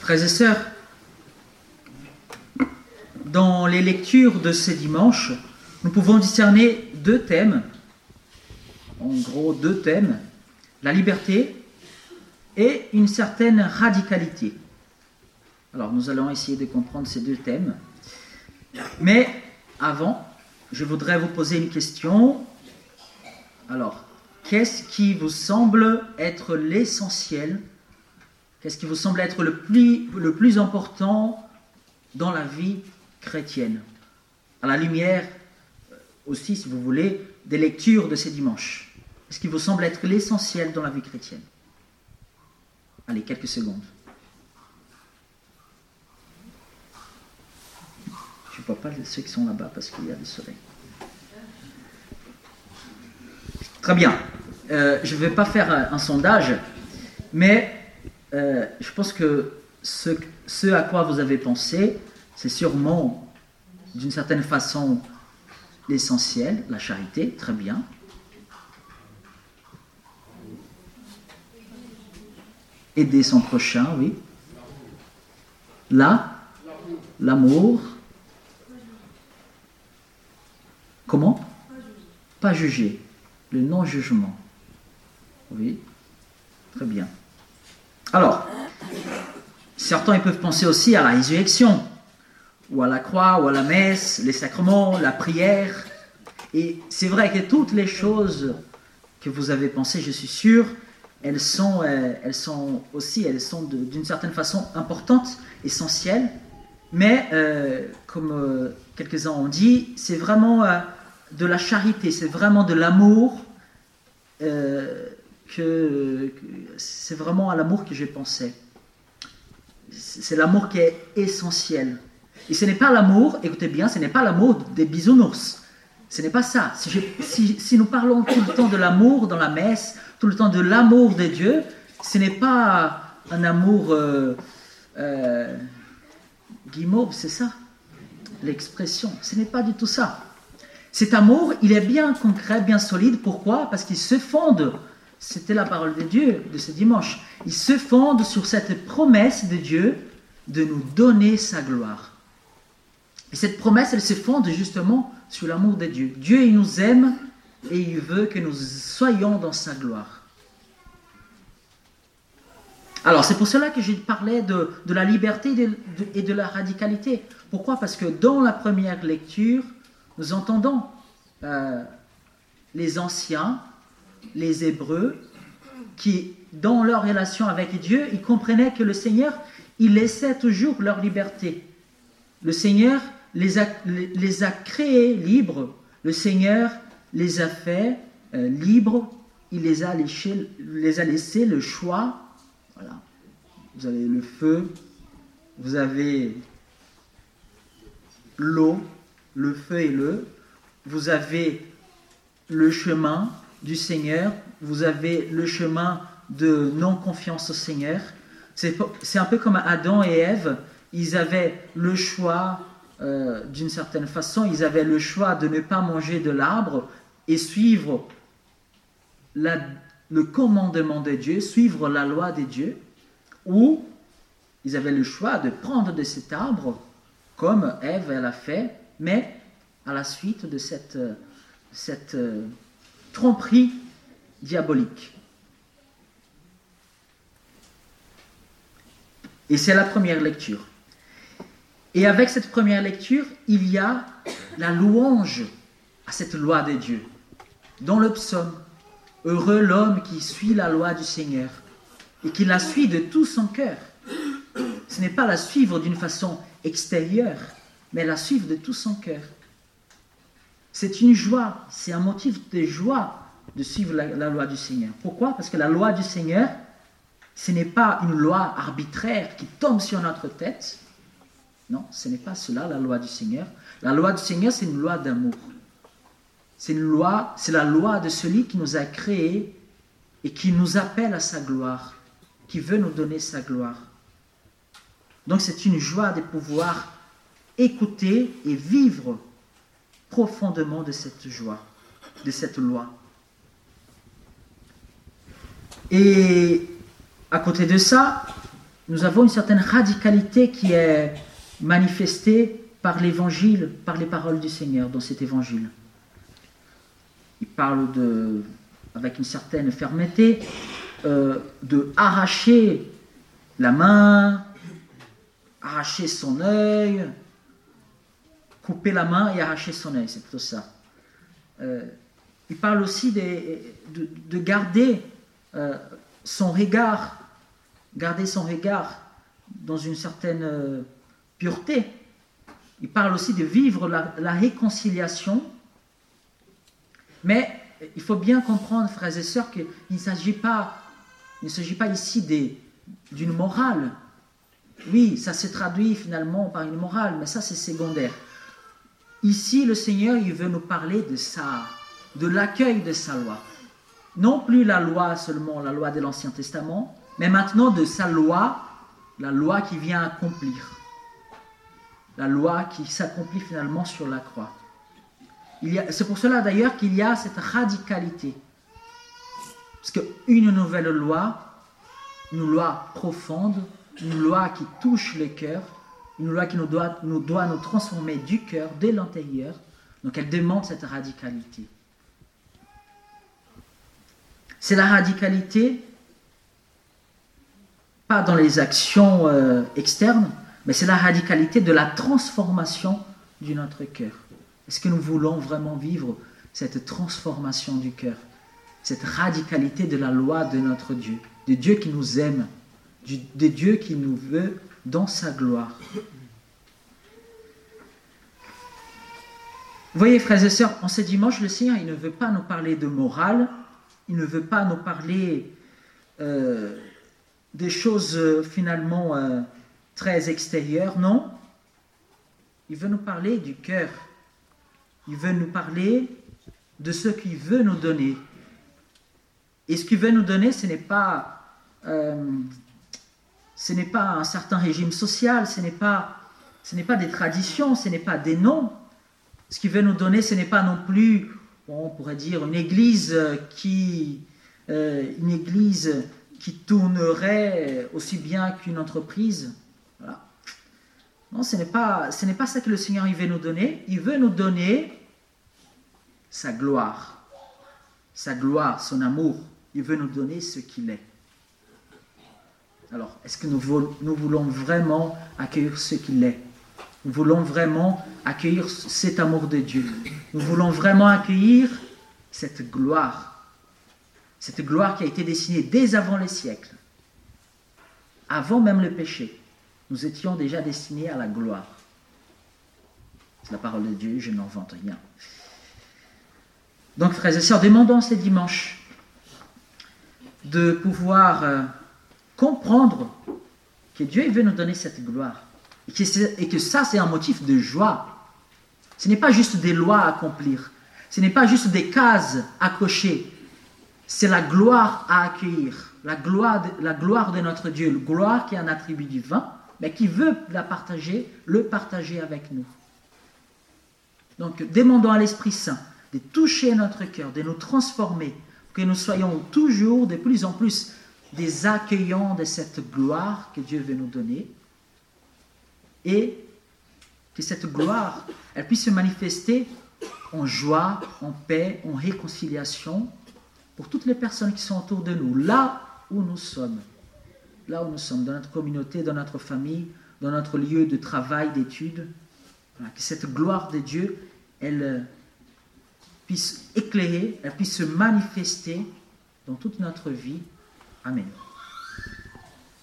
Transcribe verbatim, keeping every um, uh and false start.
Frères et sœurs, dans les lectures de ce dimanche, nous pouvons discerner deux thèmes, en gros deux thèmes, la liberté et une certaine radicalité. Alors nous allons essayer de comprendre ces deux thèmes, mais avant, je voudrais vous poser une question. Alors, qu'est-ce qui vous semble être l'essentiel? Qu'est-ce qui vous semble être le plus, le plus important dans la vie chrétienne? À la lumière aussi, si vous voulez, des lectures de ces dimanches. Qu'est-ce qui vous semble être l'essentiel dans la vie chrétienne? Allez, quelques secondes. Je ne vois pas ceux qui sont là-bas parce qu'il y a le soleil. Très bien. Euh, je ne vais pas faire un, un sondage, mais euh, je pense que ce, ce à quoi vous avez pensé, c'est sûrement, d'une certaine façon, l'essentiel, la charité, très bien. Aider son prochain, oui. Là, l'amour. Comment? Pas juger. Le non-jugement. Oui, très bien. Alors, certains ils peuvent penser aussi à la résurrection, ou à la croix, ou à la messe, les sacrements, la prière. Et c'est vrai que toutes les choses que vous avez pensées, je suis sûr, elles sont, euh, elles sont aussi, elles sont de, d'une certaine façon importantes, essentielles. Mais, euh, comme euh, quelques-uns ont dit, c'est vraiment euh, de la charité, c'est vraiment de l'amour, euh, que, que c'est vraiment à l'amour que j'ai pensé. C'est l'amour qui est essentiel. Et ce n'est pas l'amour, écoutez bien, ce n'est pas l'amour des bisounours. Ce n'est pas ça. Si, je, si, si nous parlons tout le temps de l'amour dans la messe, tout le temps de l'amour de Dieu, ce n'est pas un amour euh, euh, guimauve, c'est ça l'expression. Ce n'est pas du tout ça. Cet amour, il est bien concret, bien solide. Pourquoi? Parce qu'il se fonde, c'était la parole de Dieu de ce dimanche, il se fonde sur cette promesse de Dieu de nous donner sa gloire. Et cette promesse, elle se fonde justement sur l'amour de Dieu. Dieu, il nous aime et il veut que nous soyons dans sa gloire. Alors, c'est pour cela que j'ai parlé de, de la liberté et de, de, et de la radicalité. Pourquoi? Parce que dans la première lecture, nous entendons euh, les anciens, les Hébreux, qui, dans leur relation avec Dieu, ils comprenaient que le Seigneur, il laissait toujours leur liberté. Le Seigneur les a, les a créés libres. Le Seigneur les a fait euh, libres. Il les a, laissés, les a laissés le choix. Voilà. Vous avez le feu, vous avez l'eau, le feu et l'eau. Vous avez le chemin du Seigneur. Vous avez le chemin de non-confiance au Seigneur. C'est, c'est un peu comme Adam et Ève. Ils avaient le choix, euh, d'une certaine façon, ils avaient le choix de ne pas manger de l'arbre et suivre la, le commandement de Dieu, suivre la loi de Dieu, ou ils avaient le choix de prendre de cet arbre, comme Ève elle a fait, mais à la suite de cette, cette euh, tromperie diabolique. Et c'est la première lecture. Et avec cette première lecture, il y a la louange à cette loi de Dieu. Dans le psaume, heureux l'homme qui suit la loi du Seigneur et qui la suit de tout son cœur. Ce n'est pas la suivre d'une façon extérieure, mais la suivre de tout son cœur. C'est une joie, c'est un motif de joie de suivre la, la loi du Seigneur. Pourquoi? Parce que la loi du Seigneur, ce n'est pas une loi arbitraire qui tombe sur notre tête. Non, ce n'est pas cela, la loi du Seigneur. La loi du Seigneur, c'est une loi d'amour. C'est une loi, c'est la loi de celui qui nous a créés et qui nous appelle à sa gloire, qui veut nous donner sa gloire. Donc c'est une joie de pouvoir écouter et vivre profondément de cette joie, de cette loi. Et à côté de ça, nous avons une certaine radicalité qui est manifestée par l'évangile, par les paroles du Seigneur dans cet évangile. Il parle de, avec une certaine fermeté euh, de arracher la main, arracher son œil, couper la main et arracher son œil, c'est plutôt ça. Euh, il parle aussi des, de, de garder euh, son regard, garder son regard dans une certaine euh, pureté. Il parle aussi de vivre la, la réconciliation. Mais il faut bien comprendre, frères et sœurs, qu'il ne s'agit pas, il ne s'agit pas ici des, d'une morale. Oui, ça se traduit finalement par une morale, mais ça c'est secondaire. Ici, le Seigneur, il veut nous parler de ça, de l'accueil de sa loi. Non plus la loi seulement, la loi de l'Ancien Testament, mais maintenant de sa loi, la loi qui vient accomplir. La loi qui s'accomplit finalement sur la croix. Il y a, c'est pour cela d'ailleurs qu'il y a cette radicalité. Parce qu'une nouvelle loi, une loi profonde, une loi qui touche les cœurs, une loi qui nous doit, nous doit nous transformer du cœur, de l'intérieur, donc elle demande cette radicalité. C'est la radicalité, pas dans les actions euh, externes, mais c'est la radicalité de la transformation de notre cœur. Est-ce que nous voulons vraiment vivre cette transformation du cœur, cette radicalité de la loi de notre Dieu, de Dieu qui nous aime, de Dieu qui nous veut dans sa gloire? Vous voyez, frères et sœurs, en ce dimanche, le Seigneur, il ne veut pas nous parler de morale, il ne veut pas nous parler euh, des choses euh, finalement euh, très extérieures, non. Il veut nous parler du cœur. Il veut nous parler de ce qu'il veut nous donner. Et ce qu'il veut nous donner, ce n'est pas, euh, ce n'est pas un certain régime social, ce n'est pas, ce n'est pas des traditions, ce n'est pas des noms. Ce qu'il veut nous donner, ce n'est pas non plus, on pourrait dire, une église qui, euh, une église qui tournerait aussi bien qu'une entreprise. Voilà. Non, ce n'est pas, ce n'est pas ça que le Seigneur il veut nous donner. Il veut nous donner sa gloire, sa gloire, son amour. Il veut nous donner ce qu'il est. Alors, est-ce que nous voulons, nous voulons vraiment accueillir ce qu'il est? Nous voulons vraiment accueillir cet amour de Dieu. Nous voulons vraiment accueillir cette gloire. Cette gloire qui a été dessinée dès avant les siècles. Avant même le péché. Nous étions déjà destinés à la gloire. C'est la parole de Dieu, je n'invente rien. Donc, frères et sœurs, demandons ce dimanche de pouvoir euh, comprendre que Dieu veut nous donner cette gloire. Et que, et que ça, c'est un motif de joie. Ce n'est pas juste des lois à accomplir. Ce n'est pas juste des cases à cocher. C'est la gloire à accueillir. La gloire de, la gloire de notre Dieu. La gloire qui est un attribut divin, mais qui veut la partager, le partager avec nous. Donc, demandons à l'Esprit Saint de toucher notre cœur, de nous transformer, pour que nous soyons toujours de plus en plus des accueillants de cette gloire que Dieu veut nous donner. Et que cette gloire, elle puisse se manifester en joie, en paix, en réconciliation pour toutes les personnes qui sont autour de nous, là où nous sommes. Là où nous sommes, dans notre communauté, dans notre famille, dans notre lieu de travail, d'études. Voilà, que cette gloire de Dieu, elle puisse éclairer, elle puisse se manifester dans toute notre vie. Amen.